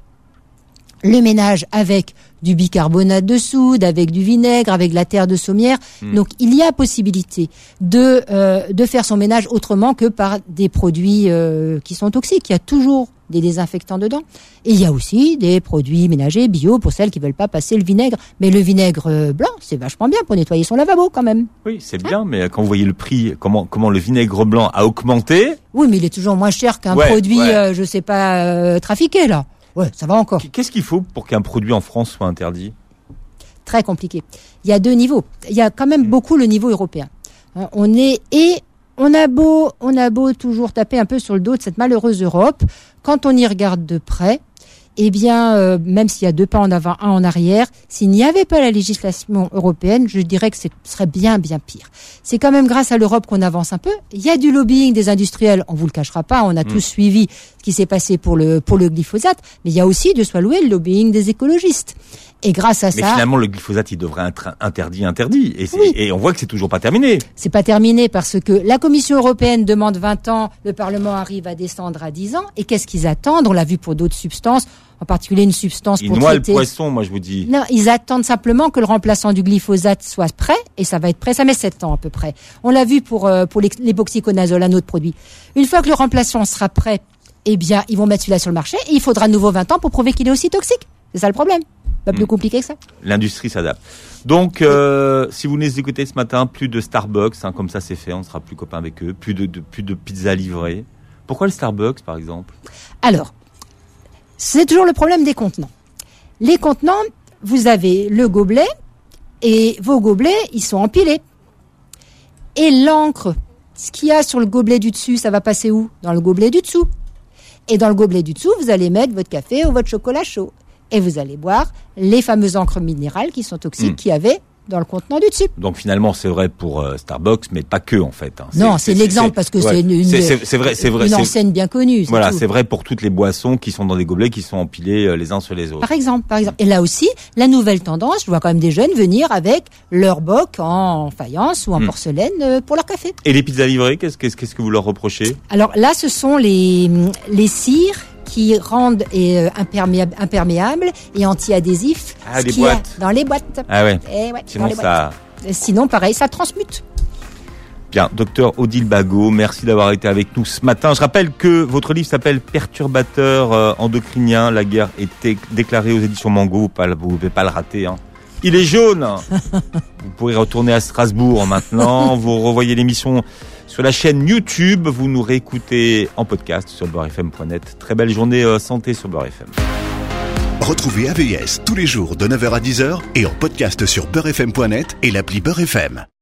le ménage avec du bicarbonate de soude, avec du vinaigre, avec de la terre de saumière. Mmh. Donc, il y a possibilité de euh, de faire son ménage autrement que par des produits euh, qui sont toxiques. Il y a toujours des désinfectants dedans. Et il y a aussi des produits ménagers bio pour celles qui veulent pas passer le vinaigre. Mais le vinaigre blanc, c'est vachement bien pour nettoyer son lavabo quand même. Oui, c'est bien, mais quand vous voyez le prix, comment comment le vinaigre blanc a augmenté. Oui, mais il est toujours moins cher qu'un ouais, produit, ouais. Euh, je sais pas, euh, trafiqué là. Ouais, ça va encore. Qu'est-ce qu'il faut pour qu'un produit en France soit interdit? Très compliqué. Il y a deux niveaux. Il y a quand même beaucoup le niveau européen. On est et on a beau, on a beau toujours taper un peu sur le dos de cette malheureuse Europe. Quand on y regarde de près, eh bien, euh, même s'il y a deux pas en avant, un en arrière, s'il n'y avait pas la législation européenne, je dirais que ce serait bien, bien pire. C'est quand même grâce à l'Europe qu'on avance un peu. Il y a du lobbying des industriels, on vous le cachera pas, on a mmh. tous suivi ce qui s'est passé pour le pour le glyphosate, mais il y a aussi, de soit loué, le lobbying des écologistes. Et grâce à mais ça... Mais finalement, le glyphosate, il devrait être interdit, interdit. Et, oui. et on voit que c'est toujours pas terminé. C'est pas terminé parce que la Commission européenne demande vingt ans, le Parlement arrive à descendre à dix ans. Et qu'est-ce qu'ils attendent? On l'a vu pour d'autres substances, en particulier une substance ils pour noient traiter... le poisson, moi je vous dis. Non, ils attendent simplement que le remplaçant du glyphosate soit prêt, et ça va être prêt, ça met sept ans à peu près. On l'a vu pour, euh, pour l'époxyconazole, un autre produit. Une fois que le remplaçant sera prêt, eh bien, ils vont mettre celui-là sur le marché, et il faudra de nouveau vingt ans pour prouver qu'il est aussi toxique. C'est ça le problème. Pas plus mmh. compliqué que ça. L'industrie s'adapte. Donc, euh, si vous nous écoutez ce matin, plus de Starbucks, hein, comme ça c'est fait, on sera plus copains avec eux, plus de, de plus de pizza livrée. Pourquoi le Starbucks, par exemple? Alors, c'est toujours le problème des contenants. Les contenants, vous avez le gobelet, et vos gobelets, ils sont empilés. Et l'encre, ce qu'il y a sur le gobelet du dessus, ça va passer où? Dans le gobelet du dessous. Et dans le gobelet du dessous, vous allez mettre votre café ou votre chocolat chaud. Et vous allez boire les fameuses encres minérales qui sont toxiques, mmh. qu'il y avait dans le contenant du dessus. Donc finalement, c'est vrai pour euh, Starbucks, mais pas que en fait. Hein. Non, c'est, c'est l'exemple c'est, parce que ouais. c'est une, une, c'est, c'est, c'est vrai, c'est vrai, une c'est, enseigne bien connue. C'est voilà, tout. C'est vrai pour toutes les boissons qui sont dans des gobelets qui sont empilés euh, les uns sur les autres. Par exemple, par exemple. Et là aussi, la nouvelle tendance, je vois quand même des jeunes venir avec leur boc en faïence ou en mmh. porcelaine euh, pour leur café. Et les pizzas livrées, qu'est-ce, qu'est-ce, qu'est-ce que vous leur reprochez? Alors là, ce sont les les cires qui rendent euh, imperméables, imperméables et anti-adhésifs. Ah, des boîtes. Dans les boîtes. Ah ouais. Et ouais Sinon, dans les ça... boîtes. Sinon, pareil, ça transmute. Bien, docteur Odile Bagot, merci d'avoir été avec nous ce matin. Je rappelle que votre livre s'appelle Perturbateurs euh, endocriniens. La guerre est déclarée aux éditions Mango. Vous ne pouvez pas le rater. Hein. Il est jaune. Vous pourrez retourner à Strasbourg maintenant. Vous revoyez l'émission sur la chaîne YouTube. Vous nous réécoutez en podcast sur beurre f m point net. Très belle journée euh, santé sur Beurre F M. Retrouvez A V S tous les jours de neuf heures à dix heures et en podcast sur beurre f m point net et l'appli Beurre F M.